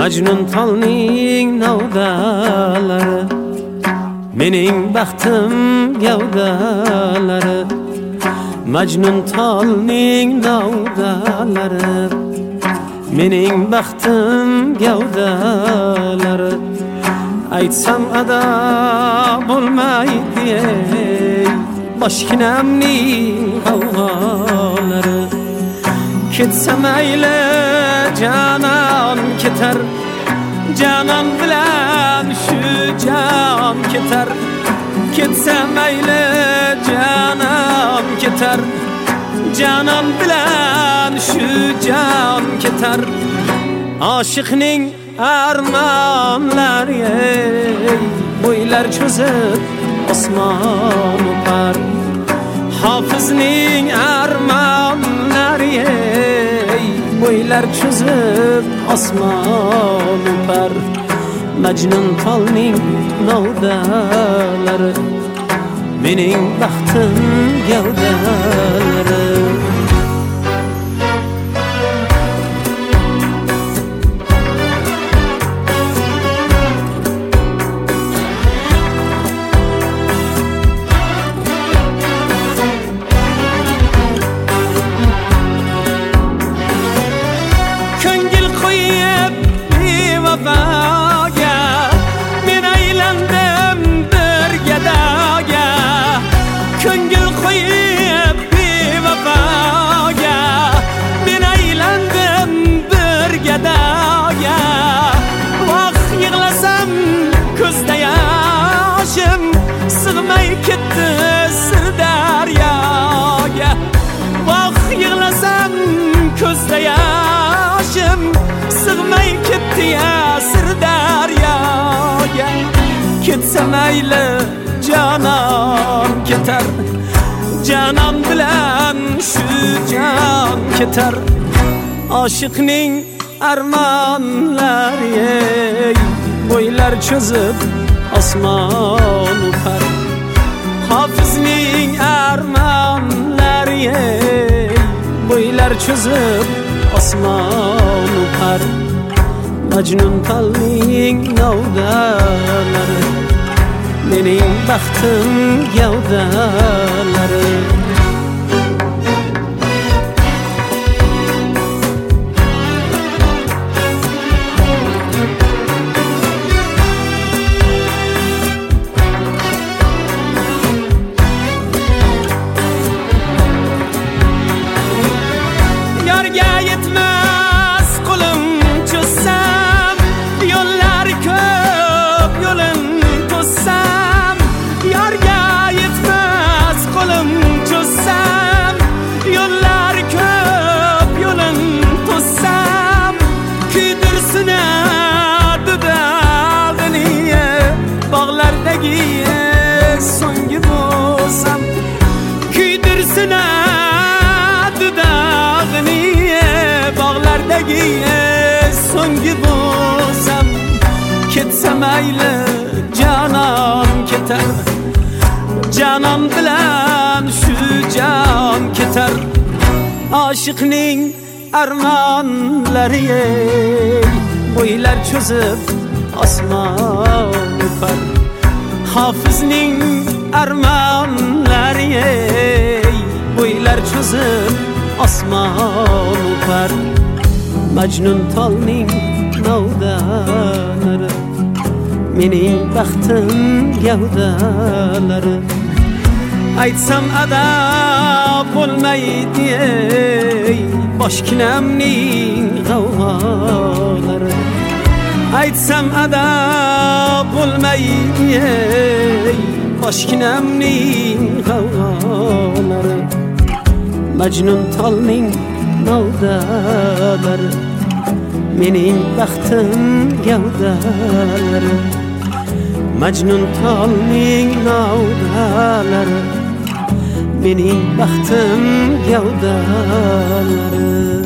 Majnun tolning navdalari, mening baxtim gavdalari. Majnun tolning navdalari, mening baxtim gavdalari. Aytsam ado bo'lmaydi boshkinamning g'avg'olari. Ketsam mayli canan ketar, canan bilan shu jon ketar. Ketsam mayli canan ketar, canan bilan shu jon ketar. Oshiqning armonlari bo'ylar cho'zib osmon o'par. Hofizning armonlari bo'ylar cho'zib osmon o'par. Majnun tolning navdalari, mening baxtim gavdalari. Sığmay ketdi Sirdaryoga. Voh yig'lasam ko'zda yoshim, sig'may ketdi Sirdaryoga. Ketsam mayli canan ketar, canan bilan shu jon ketar. Oshiqning armonlari bo'ylar cho'zib osmon o'par. Hofizning armonlari bo'ylar cho'zib osmon o'par. Majnun tolning navdalari, mening baxtim gavdalari. So'nggi bo'lsam kuydirsina dudog'ini, bog'lardagi so'nggi bo'lsam. Ketsam mayli canan ketar, canan bilan shu jon ketar. Oshiqning armonlari bo'ylar cho'zib osmon o'par. Hofizning armonlari bo'ylar cho'zib osmon o'par. Majnun tolning navdalari, mening baxtim gavdalari. Aytsam ado bo'lmaydi boshkinamning g'avg'olari. Aytsam ado bo'lmaydi boshkinamning g'avg'olari. Majnun tolning navdalari, mening baxtim gavdalari. Majnun tolning navdalari, mening baxtim gavdalari.